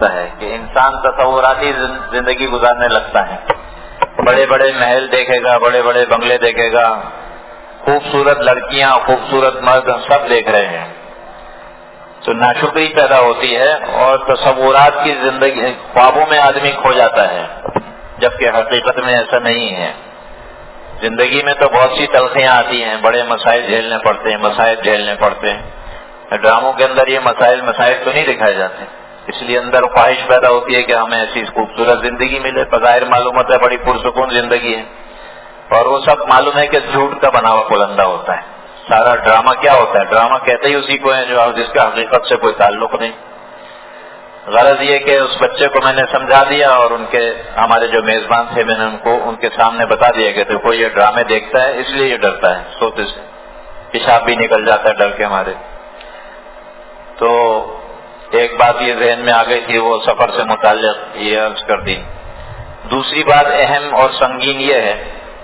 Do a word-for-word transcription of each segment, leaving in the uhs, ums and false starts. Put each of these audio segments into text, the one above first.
ہے کہ انسان تصوراتی زندگی گزارنے لگتا ہے. بڑے بڑے محل دیکھے گا, بڑے بڑے بنگلے دیکھے گا, خوبصورت لڑکیاں, خوبصورت مرد سب دیکھ رہے ہیں, تو ناشکری پیدا ہوتی ہے اور تصورات کی زندگی, خوابوں میں آدمی کھو جاتا ہے, جبکہ حقیقت میں ایسا نہیں ہے. زندگی میں تو بہت سی تلخیاں آتی ہیں, بڑے مسائل جھیلنے پڑتے ہیں, مسائل جھیلنے پڑتے ہیں. ڈراموں کے اندر یہ مسائل مسائل تو نہیں دکھائے جاتے, اس لیے اندر خواہش پیدا ہوتی ہے کہ ہمیں ایسی خوبصورت زندگی ملے. بظاہر معلوم ہوتا ہے بڑی پرسکون زندگی ہے, اور وہ سب معلوم ہے کہ جھوٹ کا بنا ہوا پلندہ ہوتا ہے. سارا ڈرامہ کیا ہوتا ہے, ڈرامہ کہتے ہی اسی کو ہے جو جس کا حقیقت سے کوئی تعلق نہیں. غرض یہ کہ اس بچے کو میں نے سمجھا دیا, اور ان کے ہمارے جو میزبان تھے میں نے ان کو ان کے سامنے بتا دیا کہ دیکھو یہ ڈرامے دیکھتا ہے اس لیے یہ ڈرتا ہے, سوتے سے پیشاب بھی نکل جاتا ہے ڈر کے ہمارے. تو ایک بات یہ ذہن میں آ گئی تھی, وہ سفر سے متعلق یہ عرض کر دی. دوسری بات اہم اور سنگین یہ ہے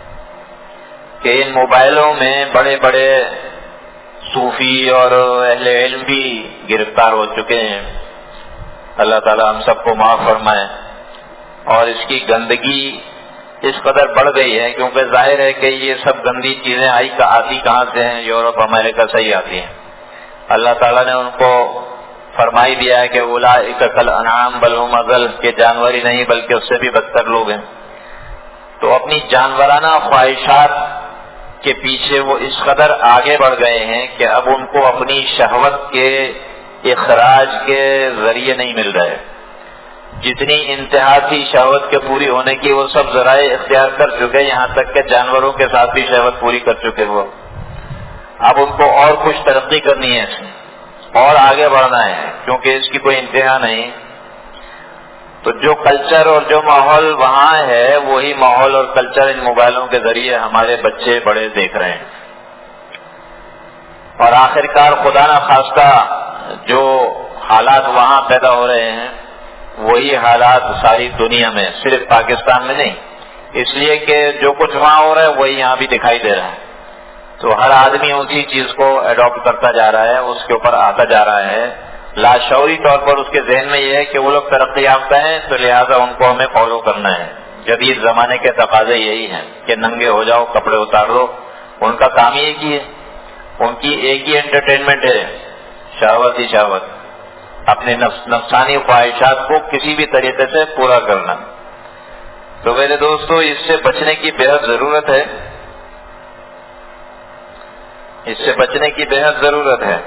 کہ ان موبائلوں میں بڑے بڑے صوفی اور اہل علم بھی گرفتار ہو چکے ہیں. اللہ تعالی ہم سب کو معاف فرمائے. اور اس کی گندگی اس قدر بڑھ گئی ہے کیونکہ ظاہر ہے کہ یہ سب گندی چیزیں آئی آتی کہاں سے ہیں, یورپ امریکہ سے ہی آتی ہیں. اللہ تعالیٰ نے ان کو فرمائی دیا ہے کہ اولئک کالانعام بل هم اضل, کہ جانور ہی نہیں بلکہ اس سے بھی بدتر لوگ ہیں. تو اپنی جانورانہ خواہشات کے پیچھے وہ اس قدر آگے بڑھ گئے ہیں کہ اب ان کو اپنی شہوت کے اخراج کے ذریعے نہیں مل رہے. جتنی انتہا تھی شہوت کے پوری ہونے کی وہ سب ذرائع اختیار کر چکے, یہاں تک کہ جانوروں کے ساتھ بھی شہوت پوری کر چکے. وہ اب ان کو اور کچھ ترقی کرنی ہے, اور آگے بڑھنا ہے, کیونکہ اس کی کوئی انتہا نہیں. تو جو کلچر اور جو ماحول وہاں ہے وہی ماحول اور کلچر ان موبائلوں کے ذریعے ہمارے بچے بڑے دیکھ رہے ہیں. اور آخرکار خدا نہ خواستہ جو حالات وہاں پیدا ہو رہے ہیں وہی حالات ساری دنیا میں, صرف پاکستان میں نہیں, اس لیے کہ جو کچھ وہاں ہو رہا ہے وہی یہاں بھی دکھائی دے رہا ہے. تو ہر آدمی اسی چیز کو اڈاپٹ کرتا جا رہا ہے, اس کے اوپر آتا جا رہا ہے. لاشعوری طور پر اس کے ذہن میں یہ ہے کہ وہ لوگ ترقی یافتہ ہیں تو لہٰذا ان کو ہمیں فالو کرنا ہے. جدید زمانے کے تقاضے یہی ہیں کہ ننگے ہو جاؤ, کپڑے اتار دو. ان کا کام ہی ایک ہی ہے, ان کی ایک ہی انٹرٹینمنٹ ہے, شہوت ہی شہوت, اپنے نفس نفسانی خواہشات کو کسی بھی طریقے سے پورا کرنا. تو میرے دوستو اس سے بچنے کی بےحد ضرورت ہے, اس سے بچنے کی بےحد ضرورت ہے.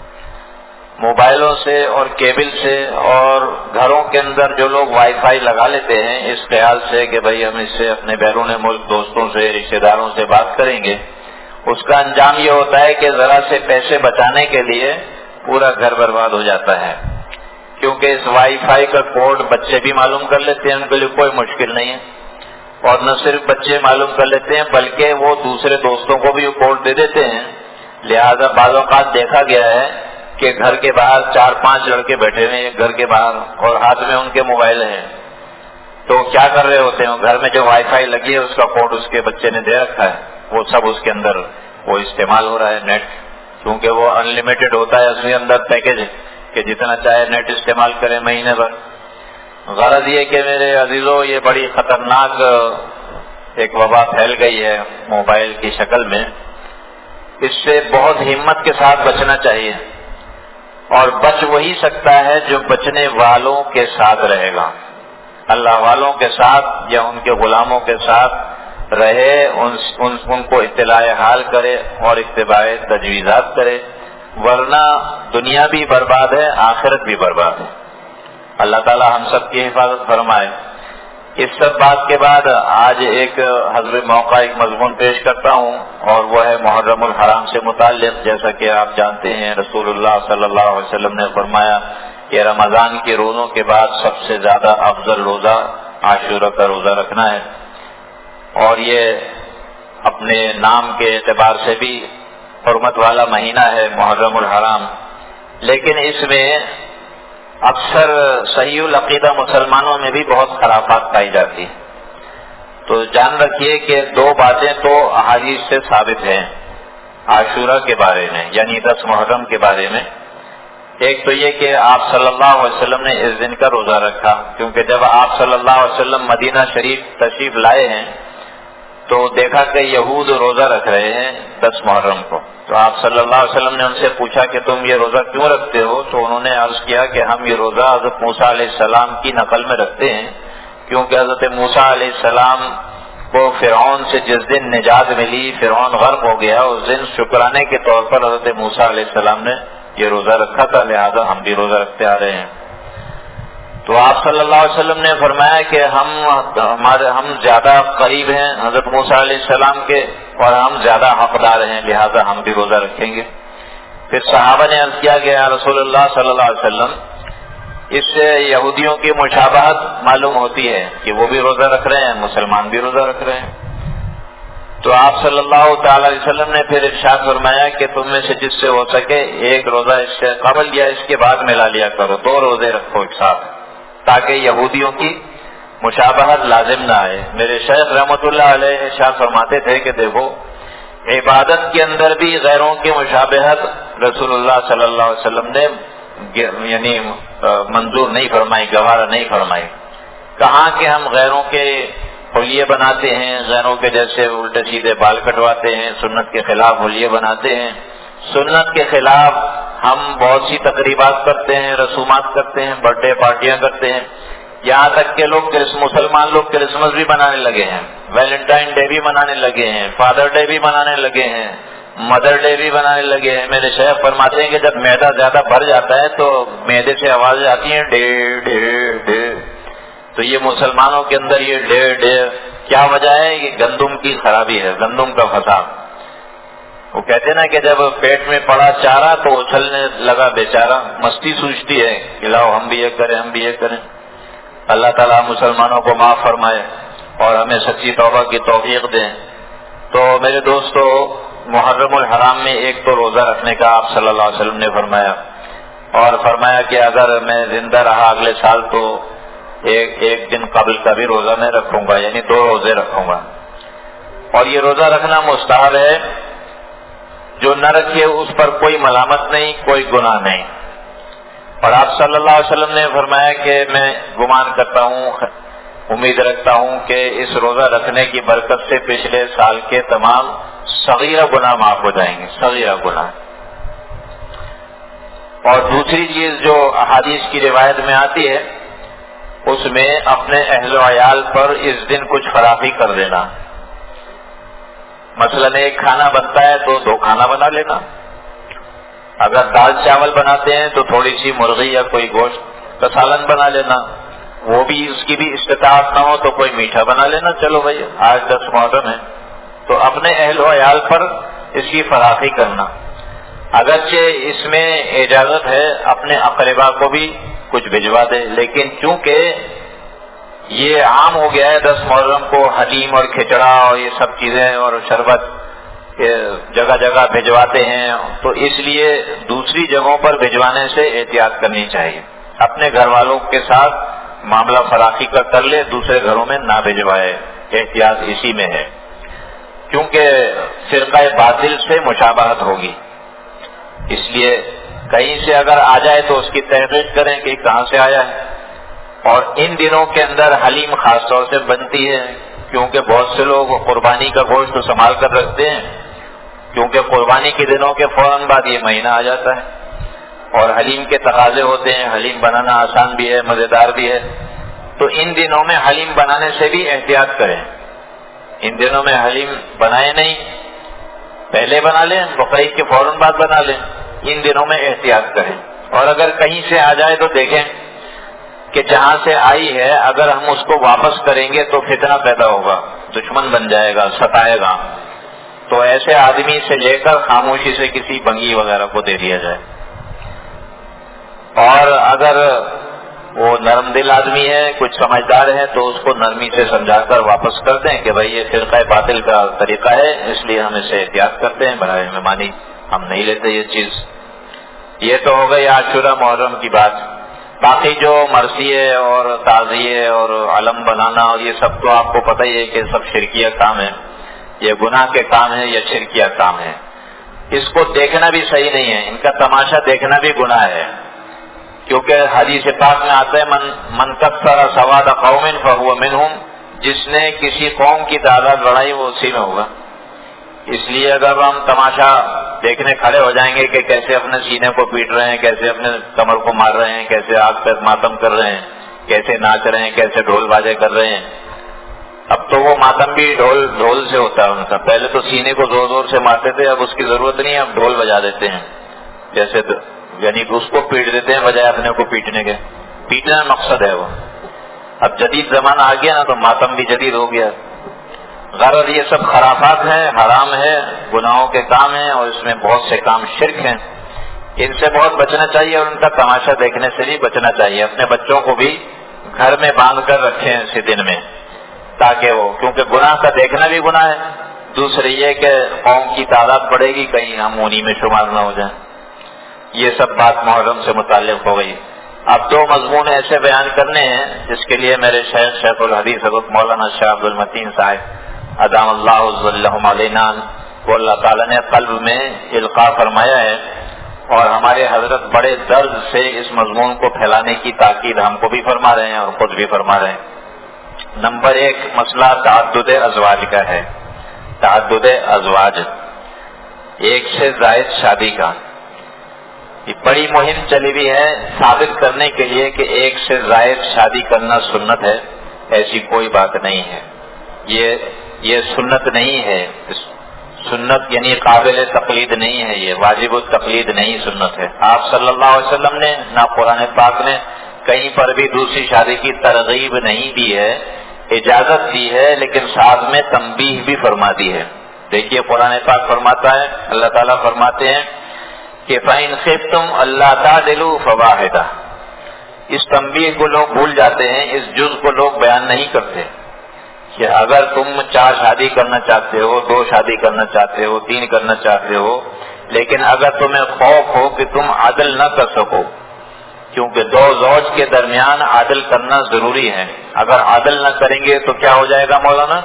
موبائلوں سے اور کیبل سے, اور گھروں کے اندر جو لوگ وائی فائی لگا لیتے ہیں اس خیال سے کہ بھئی ہم اس سے اپنے بیرون ملک دوستوں سے رشتہ داروں سے بات کریں گے, اس کا انجام یہ ہوتا ہے کہ ذرا سے پیسے بچانے کے لیے پورا گھر برباد ہو جاتا ہے. کیونکہ اس وائی فائی کا کوڈ بچے بھی معلوم کر لیتے ہیں, ان کے لیے کوئی مشکل نہیں ہے. اور نہ صرف بچے معلوم کر لیتے ہیں بلکہ وہ دوسرے دوستوں کو بھی وہ کوڈ دے دیتے ہیں. لہذا بعض اوقات دیکھا گیا ہے کہ گھر کے باہر چار پانچ لڑکے بیٹھے ہوئے ہیں گھر کے باہر, اور ہاتھ میں ان کے موبائل ہیں. تو کیا کر رہے ہوتے ہیں, گھر میں جو وائی فائی لگی ہے اس کا کوڈ اس کے بچے نے دے رکھا ہے, وہ سب اس کے اندر وہ استعمال ہو رہا ہے نیٹ, کیونکہ وہ ان لمیٹڈ ہوتا ہے اس کے اندر پیکج کہ جتنا چاہے نیٹ استعمال کرے مہینے بھر. غرض یہ کہ میرے عزیزوں یہ بڑی خطرناک ایک وبا پھیل گئی ہے موبائل کی شکل میں. اس سے بہت ہمت کے ساتھ بچنا چاہیے, اور بچ وہی سکتا ہے جو بچنے والوں کے ساتھ رہے گا, اللہ والوں کے ساتھ یا ان کے غلاموں کے ساتھ رہے, ان, ان, ان کو اطلاع حال کرے اور اتباع تجویزات کرے, ورنہ دنیا بھی برباد ہے آخرت بھی برباد ہے. اللہ تعالی ہم سب کی حفاظت فرمائے. اس سب بات کے بعد آج ایک حضر موقع ایک مضمون پیش کرتا ہوں, اور وہ ہے محرم الحرام سے متعلق. جیسا کہ آپ جانتے ہیں رسول اللہ صلی اللہ علیہ وسلم نے فرمایا کہ رمضان کے روزوں کے بعد سب سے زیادہ افضل روزہ عاشورہ کا روزہ رکھنا ہے, اور یہ اپنے نام کے اعتبار سے بھی حرمت والا مہینہ ہے محرم الحرام. لیکن اس میں اکثر صحیح العقیدہ مسلمانوں میں بھی بہت خرافات پائی جاتی ہیں. تو جان رکھیے کہ دو باتیں تو احادیث سے ثابت ہیں عاشورہ کے بارے میں, یعنی دس محرم کے بارے میں. ایک تو یہ کہ آپ صلی اللہ علیہ وسلم نے اس دن کا روزہ رکھا، کیونکہ جب آپ صلی اللہ علیہ وسلم مدینہ شریف تشریف لائے ہیں تو دیکھا کہ یہود روزہ رکھ رہے ہیں دس محرم کو، تو آپ صلی اللہ علیہ وسلم نے ان سے پوچھا کہ تم یہ روزہ کیوں رکھتے ہو؟ تو انہوں نے عرض کیا کہ ہم یہ روزہ حضرت موسیٰ علیہ السلام کی نقل میں رکھتے ہیں، کیونکہ حضرت موسیٰ علیہ السلام کو فرعون سے جس دن نجات ملی، فرعون غرق ہو گیا، اس دن شکرانے کے طور پر حضرت موسیٰ علیہ السلام نے یہ روزہ رکھا تھا، لہذا ہم بھی روزہ رکھتے آ رہے ہیں۔ تو آپ صلی اللہ علیہ وسلم نے فرمایا کہ ہم ہمارے ہم زیادہ قریب ہیں حضرت موسیٰ علیہ السلام کے اور ہم زیادہ حقدار ہیں، لہذا ہم بھی روزہ رکھیں گے۔ پھر صحابہ نے عرض کیا کہ یا رسول اللہ صلی اللہ علیہ وسلم، اس سے یہودیوں کی مشابہت معلوم ہوتی ہے کہ وہ بھی روزہ رکھ رہے ہیں، مسلمان بھی روزہ رکھ رہے ہیں۔ تو آپ صلی اللہ تعالی علیہ وسلم نے پھر ارشاد فرمایا کہ تم میں سے جس سے ہو سکے ایک روزہ اس سے قبل یا اس کے بعد ملا لیا کرو، دو روزے رکھو ایک ساتھ، تاکہ یہودیوں کی مشابہت لازم نہ آئے۔ میرے شیخ رحمۃ اللہ علیہ ارشاد فرماتے تھے کہ دیکھو، عبادت کے اندر بھی غیروں کی مشابہت رسول اللہ صلی اللہ علیہ وسلم نے یعنی منظور نہیں فرمائی، گوارا نہیں فرمائی۔ کہاں کہ ہم غیروں کے حلیے بناتے ہیں، غیروں کے جیسے الٹے سیدھے بال کٹواتے ہیں، سنت کے خلاف حلیے بناتے ہیں، سنت کے خلاف ہم بہت سی تقریبات کرتے ہیں، رسومات کرتے ہیں، برتھ ڈے پارٹیاں کرتے ہیں، یہاں تک کہ لوگ مسلمان لوگ کرسمس بھی منانے لگے ہیں، ویلنٹائن ڈے بھی منانے لگے ہیں، فادر ڈے بھی منانے لگے ہیں، مدر ڈے بھی بنانے لگے ہیں۔ میرے شیخ فرماتے ہیں کہ جب میدا زیادہ بھر جاتا ہے تو میدے سے آواز آتی ہے ڈے ڈے ڈے، تو یہ مسلمانوں کے اندر یہ ڈے ڈے کیا وجہ ہے؟ یہ گندم کی خرابی ہے، گندم کا فساد۔ وہ کہتے ہیں نا کہ جب پیٹ میں پڑا چارہ تو اچھلنے لگا بیچارہ، مستی سوچتی ہے کہ لاؤ ہم بھی یہ کریں ہم بھی یہ کریں۔ اللہ تعالیٰ مسلمانوں کو معاف فرمائے اور ہمیں سچی توبہ کی توفیق دیں۔ تو میرے دوستو، محرم الحرام میں ایک تو روزہ رکھنے کا آپ صلی اللہ علیہ وسلم نے فرمایا، اور فرمایا کہ اگر میں زندہ رہا اگلے سال تو ایک ایک دن قبل کا بھی روزہ میں رکھوں گا، یعنی دو روزے رکھوں گا۔ اور یہ روزہ رکھنا مستحب ہے، جو نہ رکھے اس پر کوئی ملامت نہیں، کوئی گناہ نہیں۔ اور آپ صلی اللہ علیہ وسلم نے فرمایا کہ میں گمان کرتا ہوں، امید رکھتا ہوں کہ اس روزہ رکھنے کی برکت سے پچھلے سال کے تمام صغیرہ گناہ معاف ہو جائیں گے، صغیرہ گناہ۔ اور دوسری چیز جو احادیث کی روایت میں آتی ہے، اس میں اپنے اہل و عیال پر اس دن کچھ فراخی کر دینا۔ مثلاً ایک کھانا بنتا ہے تو دو کھانا بنا لینا، اگر دال چاول بناتے ہیں تو تھوڑی سی مرغی یا کوئی گوشت کا سالن بنا لینا، وہ بھی اس کی بھی استطاعت نہ ہو تو کوئی میٹھا بنا لینا، چلو بھائی آج دس محرم ہے تو اپنے اہل و عیال پر اس کی فراخی کرنا۔ اگرچہ اس میں اجازت ہے اپنے اقربا کو بھی کچھ بھجوا دے، لیکن چونکہ یہ عام ہو گیا ہے دس محرم کو حلیم اور کھچڑا اور یہ سب چیزیں اور شربت جگہ جگہ بھجواتے ہیں، تو اس لیے دوسری جگہوں پر بھجوانے سے احتیاط کرنی چاہیے۔ اپنے گھر والوں کے ساتھ معاملہ فراخی کا کر لے، دوسرے گھروں میں نہ بھجوائے، احتیاط اسی میں ہے، کیونکہ فرقہ باطل سے مشابہت ہوگی۔ اس لیے کہیں سے اگر آ جائے تو اس کی تحقیق کریں کہ کہاں سے آیا ہے۔ اور ان دنوں کے اندر حلیم خاص طور سے بنتی ہے، کیونکہ بہت سے لوگ قربانی کا گوشت تو سنبھال کر رکھتے ہیں، کیونکہ قربانی کے دنوں کے فوراً بعد یہ مہینہ آ جاتا ہے اور حلیم کے تقاضے ہوتے ہیں، حلیم بنانا آسان بھی ہے، مزیدار بھی ہے، تو ان دنوں میں حلیم بنانے سے بھی احتیاط کریں۔ ان دنوں میں حلیم بنائے نہیں، پہلے بنا لیں، بقرعید کے فوراً بعد بنا لیں، ان دنوں میں احتیاط کریں۔ اور اگر کہیں سے آ جائے تو دیکھیں کہ جہاں سے آئی ہے اگر ہم اس کو واپس کریں گے تو فتنہ پیدا ہوگا، دشمن بن جائے گا، ستائے گا، تو ایسے آدمی سے لے کر خاموشی سے کسی بنگی وغیرہ کو دے دیا جائے۔ اور اگر وہ نرم دل آدمی ہے، کچھ سمجھدار ہے، تو اس کو نرمی سے سمجھا کر واپس کر دیں کہ بھائی یہ فرقہ باطل کا طریقہ ہے، اس لیے ہم اسے احتیاط کرتے ہیں، برائے مہربانی ہم نہیں لیتے یہ چیز۔ یہ تو ہو گئی عاشورہ محرم کی بات۔ باقی جو مرثیے اور تعزیے اور علم بنانا اور یہ سب تو آپ کو پتہ ہی ہے کہ سب شرکیہ کام ہے، یہ گناہ کے کام ہے، یہ شرکیہ کام ہے۔ اس کو دیکھنا بھی صحیح نہیں ہے، ان کا تماشا دیکھنا بھی گناہ ہے۔ کیونکہ حدیث پاک میں آتا ہے من من کثر سواد قوم فهو منهم، جس نے کسی قوم کی تعداد بڑھائی وہ اسی میں ہوگا. اس لیے اگر ہم تماشا دیکھنے کھڑے ہو جائیں گے کہ کیسے اپنے سینے کو پیٹ رہے ہیں، کیسے اپنے کمر کو مار رہے ہیں، کیسے آگ پہ ماتم کر رہے ہیں، کیسے ناچ رہے ہیں، کیسے ڈھول بازے کر رہے ہیں. اب تو وہ ماتم بھی ڈھول ڈھول سے ہوتا ہے ان کا. پہلے تو سینے کو زور زور سے مارتے تھے، اب اس کی ضرورت نہیں ہے، اب ڈھول بجا دیتے ہیں. جیسے یعنی اس کو پیٹ دیتے ہیں بجائے اپنے کو پیٹنے کے. پیٹنا مقصد ہے وہ. اب جدید زمانہ آ گیا نا تو ماتم بھی جدید ہو گیا. غرض یہ سب خرافات ہیں، حرام ہے، گناہوں کے کام ہیں، اور اس میں بہت سے کام شرک ہیں. ان سے بہت بچنا چاہیے اور ان کا تماشا دیکھنے سے بھی بچنا چاہیے. اپنے بچوں کو بھی گھر میں باندھ کر رکھیں اسی دن میں، تاکہ وہ، کیونکہ گناہ کا دیکھنا بھی گناہ ہے. دوسری یہ کہ قوم کی تعداد بڑھے گی، کہیں ہم انہی میں شمار نہ ہو جائیں. یہ سب بات محرم سے متعلق ہو گئی. اب دو مضمون ایسے بیان کرنے ہیں جس کے لیے میرے شیخ شیخ الحدیث حضرت مولانا شاہ عبد المتین صاحب ادام اللہ ظلہم علینا کو اللہ تعالیٰ نے قلب میں القاء فرمایا ہے، اور ہمارے حضرت بڑے درد سے اس مضمون کو پھیلانے کی تاکید ہم کو بھی فرما رہے ہیں اور خود بھی فرما رہے ہیں. نمبر ایک مسئلہ تعدد ازواج کا ہے. تعدد ازواج، ایک سے زائد شادی کا، یہ بڑی مہم چلی ہوئی ہے ثابت کرنے کے لیے کہ ایک سے زائد شادی کرنا سنت ہے. ایسی کوئی بات نہیں ہے. یہ یہ سنت نہیں ہے. سنت یعنی قابل تقلید نہیں ہے، یہ واجب التقلید نہیں، سنت ہے. آپ صلی اللہ علیہ وسلم نے نہ قرآن پاک نے کہیں پر بھی دوسری شادی کی ترغیب نہیں دی ہے، اجازت دی ہے، لیکن ساتھ میں تنبیہ بھی فرما دی ہے. دیکھیے قرآن پاک فرماتا ہے، اللہ تعالیٰ فرماتے ہیں کہ فَإِنْ خِفْتُمْ أَلَّا تَعْدِلُوا فَوَاحِدَةً. اس تنبیہ کو لوگ بھول جاتے ہیں، اس جز کو لوگ بیان نہیں کرتے کہ اگر تم چار شادی کرنا چاہتے ہو، دو شادی کرنا چاہتے ہو، تین کرنا چاہتے ہو، لیکن اگر تمہیں خوف ہو کہ تم عدل نہ کر سکو، کیونکہ دو زوج کے درمیان عدل کرنا ضروری ہے. اگر عدل نہ کریں گے تو کیا ہو جائے گا مولانا؟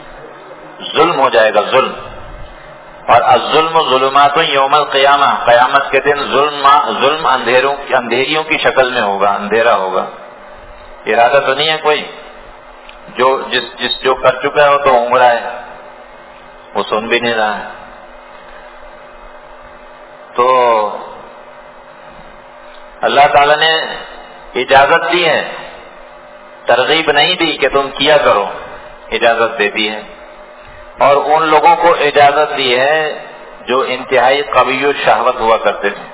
ظلم ہو جائے گا، ظلم. اور الظلم ظلمات یوم القیامہ، قیامت کے دن ظلم ظلم اندھیروں اندھیریوں کی شکل میں ہوگا، اندھیرا ہوگا. ارادہ تو نہیں ہے کوئی، جو جس جس جو کر چکا ہے وہ تو عمرہ ہے، وہ سن بھی نہیں رہا ہے. تو اللہ تعالی نے اجازت دی ہے، ترغیب نہیں دی کہ تم کیا کرو، اجازت دے دی ہے. اور ان لوگوں کو اجازت دی ہے جو انتہائی قوی الشہوت ہوا کرتے تھے.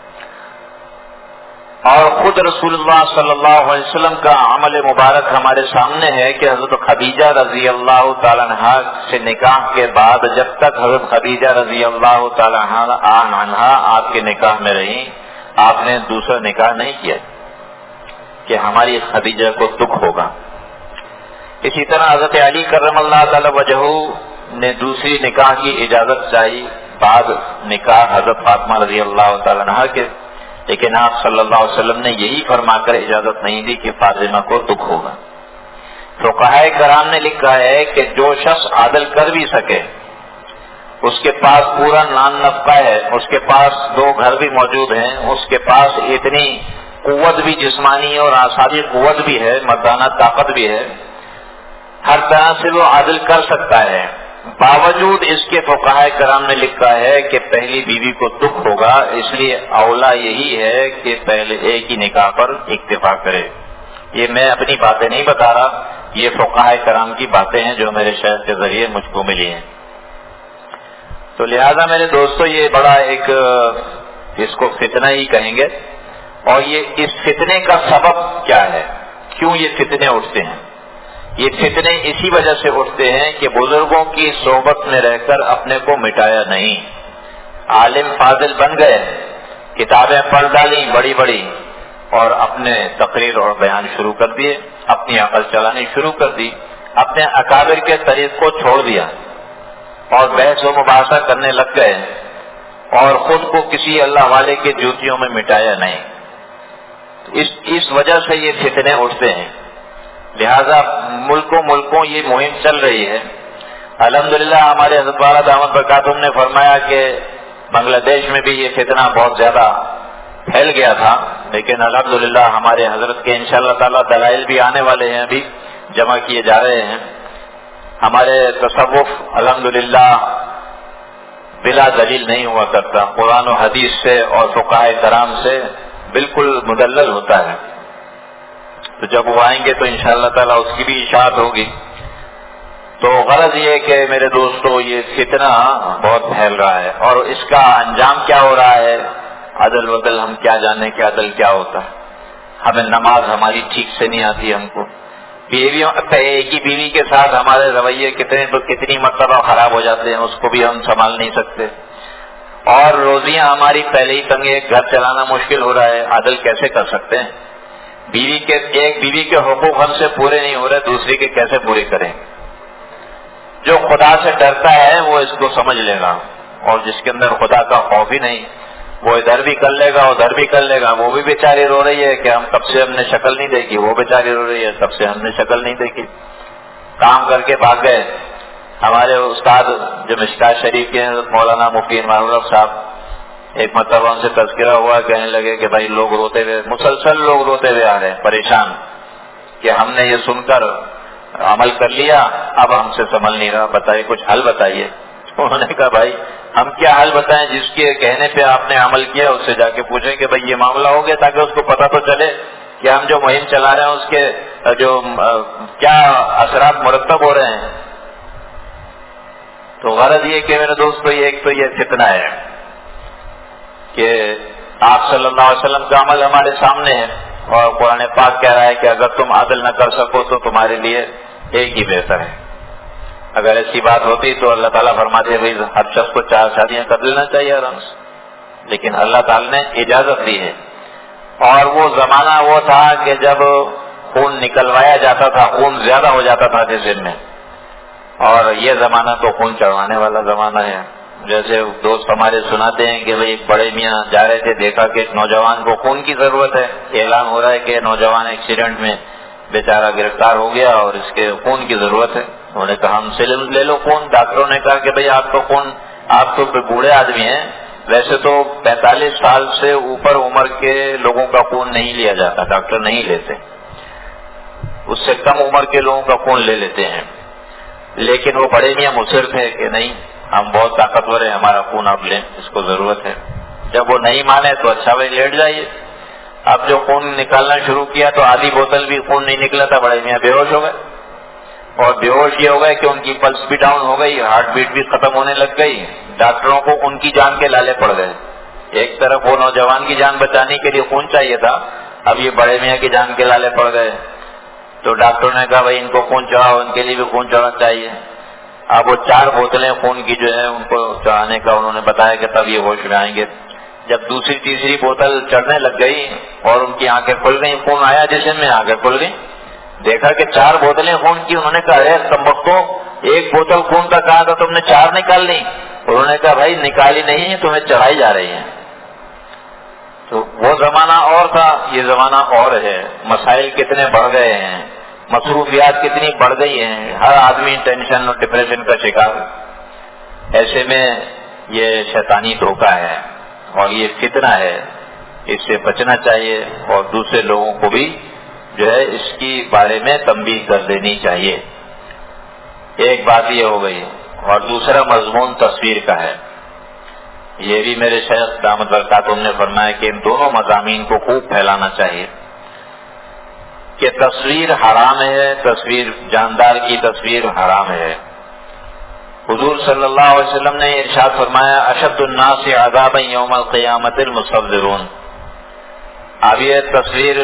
اور خود رسول اللہ صلی اللہ علیہ وسلم کا عمل مبارک ہمارے سامنے ہے کہ حضرت خدیجہ رضی اللہ تعالیٰ عنہا سے نکاح کے بعد جب تک حضرت خدیجہ رضی اللہ تعالیٰ عنہا آپ کے نکاح میں رہی، آپ نے دوسرا نکاح نہیں کیا کہ ہماری خدیجہ کو دکھ ہوگا. اسی طرح حضرت علی کرم اللہ تعالی وجہہ نے دوسری نکاح کی اجازت چاہی بعد نکاح حضرت فاطمہ رضی اللہ تعالیٰ عنہا کے، لیکن آپ صلی اللہ علیہ وسلم نے یہی فرما کر اجازت نہیں دی کہ فاطمہ کو دکھ ہوگا. فقہاء کرام نے لکھا ہے کہ جو شخص عدل کر بھی سکے، اس کے پاس پورا نان نفقہ ہے، اس کے پاس دو گھر بھی موجود ہیں، اس کے پاس اتنی قوت بھی جسمانی اور اعصابی قوت بھی ہے، مردانہ طاقت بھی ہے، ہر طرح سے وہ عدل کر سکتا ہے. باوجود اس کے فقہاء کرام نے لکھا ہے کہ پہلی بیوی کو دکھ ہوگا، اس لیے اولا یہی ہے کہ پہلے ایک ہی نکاح پر اکتفا کرے. یہ میں اپنی باتیں نہیں بتا رہا، یہ فقہاء کرام کی باتیں ہیں جو میرے شیخ کے ذریعے مجھ کو ملی ہیں. تو لہذا میرے دوستو یہ بڑا ایک اس کو فتنہ ہی کہیں گے. اور یہ اس فتنے کا سبب کیا ہے، کیوں یہ فتنے اٹھتے ہیں؟ یہ فتنے اسی وجہ سے اٹھتے ہیں کہ بزرگوں کی صحبت میں رہ کر اپنے کو مٹایا نہیں. عالم فاضل بن گئے، کتابیں پڑھ ڈالی بڑی بڑی، اور اپنے تقریر اور بیان شروع کر دیے، اپنی عقل چلانی شروع کر دی، اپنے اکابر کے طریق کو چھوڑ دیا اور بحث و مباحثہ کرنے لگ گئے، اور خود کو کسی اللہ والے کے جوتیوں میں مٹایا نہیں. اس اس وجہ سے یہ فتنے اٹھتے ہیں. لہذا ملکوں ملکوں یہ مہم چل رہی ہے. الحمدللہ ہمارے حضرت والا دامت برکاتہم نے فرمایا کہ بنگلہ دیش میں بھی یہ فتنہ بہت زیادہ پھیل گیا تھا، لیکن الحمدللہ ہمارے حضرت کے انشاءاللہ تعالی دلائل بھی آنے والے ہیں، ابھی جمع کیے جا رہے ہیں. ہمارے تصوف الحمدللہ بلا دلیل نہیں ہوا کرتا، قرآن و حدیث سے اور فقہاء کرام سے بالکل مدلل ہوتا ہے. تو جب وہ آئیں گے تو انشاءاللہ تعالی اس کی بھی اشاعت ہوگی. تو غرض یہ کہ میرے دوستو یہ فتنہ بہت پھیل رہا ہے، اور اس کا انجام کیا ہو رہا ہے، عدل ودل ہم کیا جانے کہ عدل کیا ہوتا ہے. ہمیں نماز ہماری ٹھیک سے نہیں آتی، ہم کو بیویوں ایک ہی بیوی کے ساتھ ہمارے رویے کتنے تو کتنی مرتبہ خراب ہو جاتے ہیں، اس کو بھی ہم سنبھال نہیں سکتے. اور روزیاں ہماری پہلے ہی تنگ، ایک گھر چلانا مشکل ہو رہا ہے، عدل کیسے کر سکتے ہیں؟ بیوی کے ایک بیوی کے حقوق ہم سے پورے نہیں ہو رہے، دوسری کے کیسے پورے کریں؟ جو خدا سے ڈرتا ہے وہ اس کو سمجھ لے گا، اور جس کے اندر خدا کا خوف ہی نہیں وہ ادھر بھی کر لے گا ادھر بھی کر لے گا. وہ بھی بیچاری رو رہی ہے کہ ہم کب سے ہم نے شکل نہیں دیکھی، وہ بیچاری رو رہی ہے کب سے ہم نے شکل نہیں دیکھی. کام کر کے بھاگ گئے. ہمارے استاد جو مشکات شریف کے مولانا مفتی معروف صاحب، ایک مرتبہ ان سے تذکرہ ہوا، کہنے لگے کہ بھائی لوگ روتے ہوئے، مسلسل لوگ روتے ہوئے آ رہے ہیں پریشان کہ ہم نے یہ سن کر عمل کر لیا، اب ہم سے سنبھل نہیں رہا، بتائیے کچھ حل بتائیے. انہوں نے کہا بھائی ہم کیا حل بتائیں، جس کے کہنے پہ آپ نے عمل کیا اس سے جا کے پوچھیں کہ بھائی یہ معاملہ ہو گیا، تاکہ اس کو پتہ تو چلے کہ ہم جو مہم چلا رہے ہیں اس کے جو کیا اثرات مرتب ہو رہے ہیں. تو غرض یہ کہ میرے دوستو یہ ایک تو یہ فتنہ ہے کہ آپ صلی اللہ علیہ وسلم کا عمل ہمارے سامنے ہے، اور قرآن پاک کہہ رہا ہے کہ اگر تم عدل نہ کر سکو تو تمہارے لیے ایک ہی بہتر ہے. اگر ایسی بات ہوتی تو اللہ تعالیٰ فرماتے بھائی ہر شخص کو چار شادیاں کر لینا چاہیے آرام سے، لیکن اللہ تعالیٰ نے اجازت دی ہے. اور وہ زمانہ وہ تھا کہ جب خون نکلوایا جاتا تھا، خون زیادہ ہو جاتا تھا جسم میں، اور یہ زمانہ تو خون چڑھوانے والا زمانہ ہے. جیسے دوست ہمارے سناتے ہیں کہ بھائی ایک بڑے میاں جا رہے تھے، دیکھا کہ ایک نوجوان کو خون کی ضرورت ہے، اعلان ہو رہا ہے کہ نوجوان ایکسیڈنٹ میں بیچارہ گرفتار ہو گیا اور اس کے خون کی ضرورت ہے. انہوں نے کہا ہم سے لے لو خون. ڈاکٹروں نے کہا کہ بھئی آپ تو خون، آپ تو بوڑھے آدمی ہیں، ویسے تو پینتالیس سال سے اوپر عمر کے لوگوں کا خون نہیں لیا جاتا، ڈاکٹر نہیں لیتے، اس سے کم عمر کے لوگوں کا خون لے لیتے ہیں. لیکن وہ بڑے میاں مصر تھے کہ نہیں ہم بہت طاقتور ہیں، ہمارا خون آپ لیں، اس کو ضرورت ہے. جب وہ نہیں مانے تو اچھا بھائی لیٹ جائیے. اب جو خون نکالنا شروع کیا تو آدھی بوتل بھی خون نہیں نکلا تھا، بڑے میاں بے ہوش ہو گئے. اور بے ہوش یہ ہو گئے کہ ان کی پلس بھی ڈاؤن ہو گئی، ہارٹ بیٹ بھی ختم ہونے لگ گئی. ڈاکٹروں کو ان کی جان کے لالے پڑ گئے. ایک طرف وہ نوجوان کی جان بچانے کے لیے خون چاہیے تھا، اب یہ بڑے میاں کی جان کے لالے پڑ گئے. تو ڈاکٹروں نے کہا بھائی ان کو خون چڑھاؤ، ان کے لیے بھی خون چڑھانا چاہیے. اب وہ چار بوتلیں خون کی جو ہے ان کو چڑھانے کا انہوں نے بتایا کہ تب یہ ہوش میں آئیں گے. جب دوسری تیسری بوتل چڑھنے لگ گئی اور ان کی آنکھیں کھل گئی، خون آیا جسم میں، آنکھیں کھل گئی، دیکھا کہ چار بوتلیں خون کی. انہوں نے کہا ارے تمبکو، ایک بوتل خون کا کہا تھا تم نے چار نکال لی. انہوں نے کہا بھائی نکالی نہیں، تمہیں چڑھائی جا رہی ہیں. تو وہ زمانہ اور تھا، یہ زمانہ اور ہے. مسائل کتنے بڑھ گئے ہیں، مصروفیات کتنی بڑھ گئی ہیں، ہر آدمی ٹینشن اور ڈپریشن کا شکار. ایسے میں یہ شیطانی دھوکہ ہے اور یہ فتنہ ہے، اس سے بچنا چاہیے اور دوسرے لوگوں کو بھی جو ہے اس کی بارے میں تنبیہ کر دینی چاہیے. ایک بات یہ ہو گئی. اور دوسرا مضمون تصویر کا ہے. یہ بھی میرے شیخ دامت برکاتہم نے فرمایا کہ ان دونوں مضامین کو خوب پھیلانا چاہیے کہ تصویر حرام ہے، تصویر جاندار کی تصویر حرام ہے. حضور صلی اللہ علیہ وسلم نے ارشاد فرمایا اشد الناس عذابا یوم القیامت المصورون. اب یہ تصویر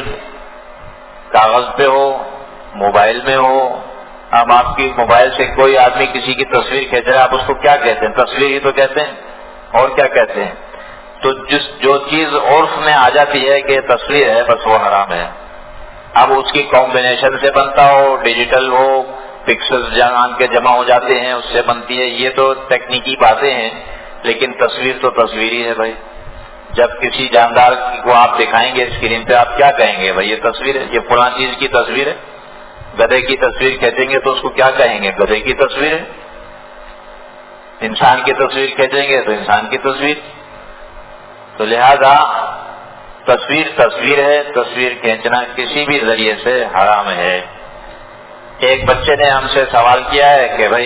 کاغذ پہ ہو، موبائل میں ہو، اب آپ کی موبائل سے کوئی آدمی کسی کی تصویر کھینچ رہا ہے، آپ اس کو کیا کہتے ہیں؟ تصویر ہی تو کہتے ہیں، اور کیا کہتے ہیں؟ تو جس جو چیز عرف میں آ جاتی ہے کہ تصویر ہے بس وہ حرام ہے. اب اس کی کمبینیشن سے بنتا ہو، ڈیجیٹل ہو، پکسلز جان کے جمع ہو جاتے ہیں اس سے بنتی ہے، یہ تو تکنیکی باتیں ہیں، لیکن تصویر تو تصویر ہی ہے بھائی. جب کسی جاندار کو آپ دکھائیں گے اسکرین پہ، آپ کیا کہیں گے؟ بھائی یہ تصویر ہے، یہ فلاں چیز کی تصویر ہے. گدھے کی تصویر کھینچیں گے تو اس کو کیا کہیں گے؟ گدھے کی تصویر ہے. انسان کی تصویر کھینچیں گے تو انسان کی تصویر. تو لہذا تصویر تصویر ہے، تصویر کھینچنا کسی بھی ذریعے سے حرام ہے۔ ایک بچے نے ہم سے سوال کیا ہے کہ بھائی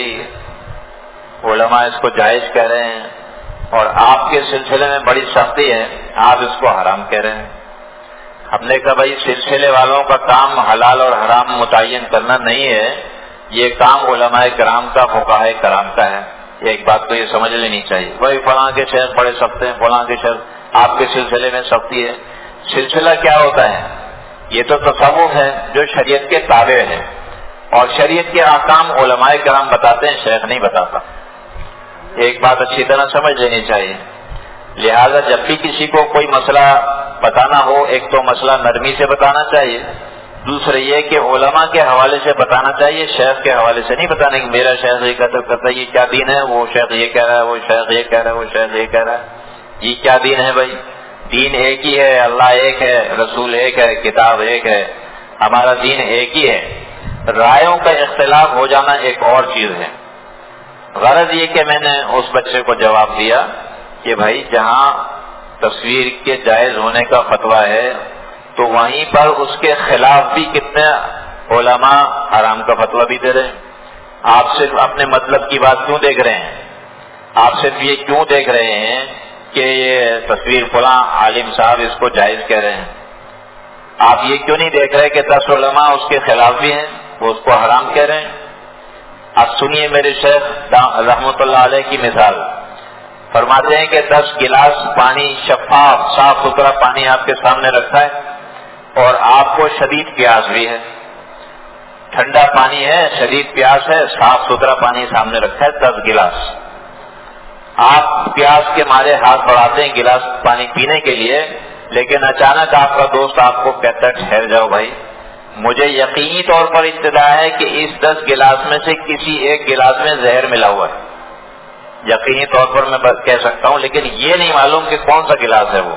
علماء اس کو جائز کہہ رہے ہیں اور آپ کے سلسلے میں بڑی سختی ہے، آپ اس کو حرام کہہ رہے ہیں۔ ہم نے کہا بھائی سلسلے والوں کا کام حلال اور حرام متعین کرنا نہیں ہے، یہ کام علماء کرام کا، فقہاء کرام کا ہے۔ ایک بات تو یہ سمجھ لینی چاہیے، بھائی فلاں کے شیخ بڑے سخت ہیں، فلاں کے شیخ، آپ کے سلسلے میں سختی ہے۔ سلسلہ کیا ہوتا ہے؟ یہ تو تصوف ہے جو شریعت کے تابع ہے، اور شریعت کے احکام علماء کرام بتاتے ہیں، شیخ نہیں بتاتا۔ ایک بات اچھی طرح سمجھ لینی چاہیے۔ لہذا جب بھی کسی کو کوئی مسئلہ بتانا ہو، ایک تو مسئلہ نرمی سے بتانا چاہیے، دوسرے یہ کہ علماء کے حوالے سے بتانا چاہیے، شیخ کے حوالے سے نہیں بتانا کہ میرا شیخ یہ کہتا کرتا ہے، یہ کیا دین ہے، وہ شیخ یہ کہہ رہا ہے، وہ شیخ یہ کہہ رہا ہے، وہ شیخ یہ کہہ رہا ہے۔ یہ کیا دین ہے بھائی؟ دین ایک ہی ہے، اللہ ایک ہے، رسول ایک ہے، کتاب ایک ہے، ہمارا دین ایک ہی ہے۔ رائےوں کا اختلاف ہو جانا ایک اور چیز ہے۔ غرض یہ کہ میں نے اس بچے کو جواب دیا کہ بھائی جہاں تصویر کے جائز ہونے کا فتویٰ ہے تو وہیں پر اس کے خلاف بھی کتنے علماء حرام کا فتویٰ بھی دے رہے ہیں۔ آپ صرف اپنے مطلب کی بات کیوں دیکھ رہے ہیں؟ آپ صرف یہ کیوں دیکھ رہے ہیں کہ یہ تصویر فلاں عالم صاحب اس کو جائز کہہ رہے ہیں؟ آپ یہ کیوں نہیں دیکھ رہے کہ دس علماء اس کے خلاف بھی ہیں، وہ اس کو حرام کہہ رہے ہیں؟ اب سنیے میرے شیخ رحمۃ اللہ علیہ کی مثال، فرماتے ہیں کہ دس گلاس پانی، شفاف صاف ستھرا پانی آپ کے سامنے رکھا ہے اور آپ کو شدید پیاس بھی ہے، ٹھنڈا پانی ہے، شدید پیاس ہے، صاف ستھرا پانی سامنے رکھا ہے، دس گلاس۔ آپ پیاس کے مارے ہاتھ بڑھاتے ہیں گلاس پانی پینے کے لیے، لیکن اچانک آپ کا دوست آپ کو کہتا ہے ٹھہر جاؤ بھائی، مجھے یقینی طور پر اطلاع ہے کہ اس دس گلاس میں سے کسی ایک گلاس میں زہر ملا ہوا ہے، یقینی طور پر میں بس کہہ سکتا ہوں، لیکن یہ نہیں معلوم کہ کون سا گلاس ہے۔ وہ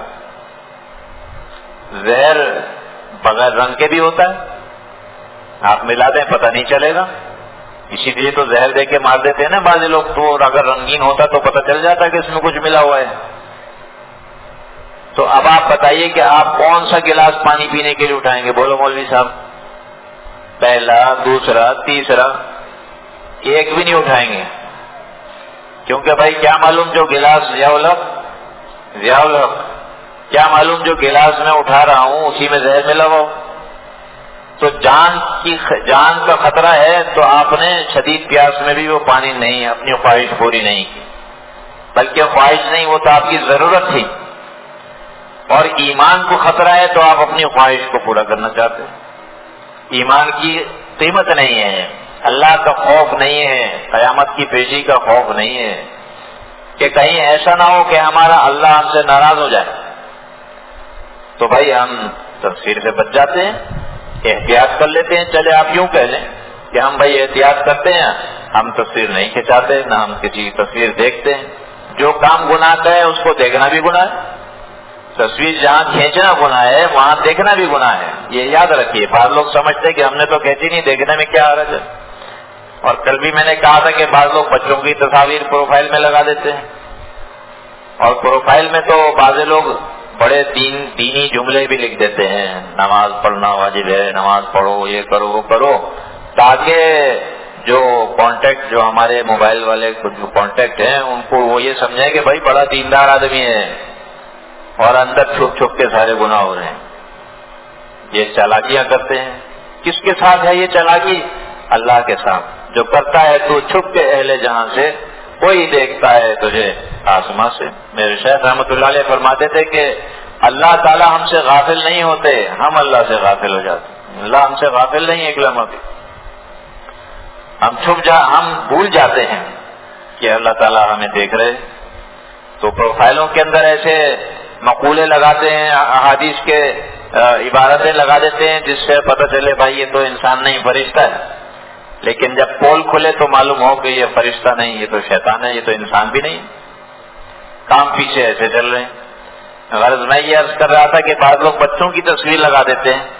زہر بغیر رنگ کے بھی ہوتا ہے، آپ ملا دیں پتہ نہیں چلے گا، اسی لیے تو زہر دے کے مار دیتے ہیں نا بعض لوگ، تو اگر رنگین ہوتا تو پتہ چل جاتا کہ اس میں کچھ ملا ہوا ہے۔ تو اب آپ بتائیے کہ آپ کون سا گلاس پانی پینے کے لیے اٹھائیں گے؟ بولو مولوی صاحب، پہلا، دوسرا، تیسرا، ایک بھی نہیں اٹھائیں گے، کیونکہ بھائی کیا معلوم جو گلاس ضیاء الحق ضیاء الحق کیا معلوم جو گلاس میں اٹھا رہا ہوں اسی میں زہر ملا ہوا ہو۔ تو جان کی جان کا خطرہ ہے، تو آپ نے شدید پیاس میں بھی وہ پانی نہیں، اپنی خواہش پوری نہیں کی، بلکہ خواہش نہیں، وہ تو آپ کی ضرورت تھی۔ اور ایمان کو خطرہ ہے تو آپ اپنی خواہش کو پورا کرنا چاہتے ہیں۔ ایمان کی قیمت نہیں ہے، اللہ کا خوف نہیں ہے، قیامت کی پیشی کا خوف نہیں ہے کہ کہیں ایسا نہ ہو کہ ہمارا اللہ ہم سے ناراض ہو جائے، تو بھائی ہم تفسیر سے بچ جاتے ہیں، احتیاط کر لیتے ہیں۔ چلے آپ یوں کہہ لیں کہ ہم بھائی احتیاط کرتے ہیں، ہم تصویر نہیں کھنچاتے، نہ ہم کسی کی تصویر دیکھتے ہیں۔ جو کام گناہ کا ہے اس کو دیکھنا بھی گناہ ہے، تصویر جہاں کھینچنا گناہ ہے وہاں دیکھنا بھی گناہ ہے، یہ یاد رکھیے۔ بعض لوگ سمجھتے ہیں کہ ہم نے تو کھینچی نہیں، دیکھنے میں کیا حرج ہے۔ اور کل بھی میں نے کہا تھا کہ بعض لوگ بچوں کی تصاویر پروفائل میں لگا دیتے ہیں، اور پروفائل میں تو بعض لوگ بڑے دین دینی جملے بھی لکھ دیتے ہیں، نماز پڑھنا واجب ہے، نماز پڑھو، یہ کرو وہ کرو، تاکہ جو کانٹیکٹ جو ہمارے موبائل والے جو کانٹیکٹ ہیں ان کو وہ یہ سمجھیں کہ بھائی بڑا دیندار آدمی ہے، اور اندر چھپ چھپ کے سارے گناہ ہو رہے ہیں۔ یہ چالاکیاں کرتے ہیں۔ کس کے ساتھ ہے یہ چالاکی؟ اللہ کے ساتھ۔ جو کرتا ہے تو چھپ کے اہل جہاں سے، کوئی دیکھتا ہے تجھے آسمان سے۔ میرے شیخ رحمۃ اللہ علیہ فرماتے تھے کہ اللہ تعالی ہم سے غافل نہیں ہوتے، ہم اللہ سے غافل ہو جاتے ہیں۔ اللہ ہم سے غافل نہیں ایک لمحہ بھی، ہم چھپ جا ہم بھول جاتے ہیں کہ اللہ تعالیٰ ہمیں دیکھ رہے۔ تو پروفائلوں کے اندر ایسے مقولے لگاتے ہیں، احادیث کے عبارتیں لگا دیتے ہیں جس سے پتہ چلے بھائی یہ تو انسان نہیں فرشتہ ہے، لیکن جب پول کھلے تو معلوم ہو کہ یہ فرشتہ نہیں، یہ تو شیطان ہے، یہ تو انسان بھی نہیں۔ کام پیچھے ایسے چل رہے ہیں۔ غرض میں یہ عرض کر رہا تھا کہ بعض لوگ بچوں کی تصویر لگا دیتے ہیں،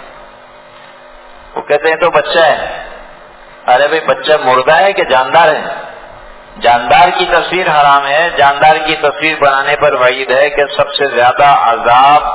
وہ کہتے ہیں تو بچہ ہے۔ ارے بھائی بچہ مردہ ہے کہ جاندار ہے؟ جاندار کی تصویر حرام ہے۔ جاندار کی تصویر بنانے پر وعید ہے کہ سب سے زیادہ عذاب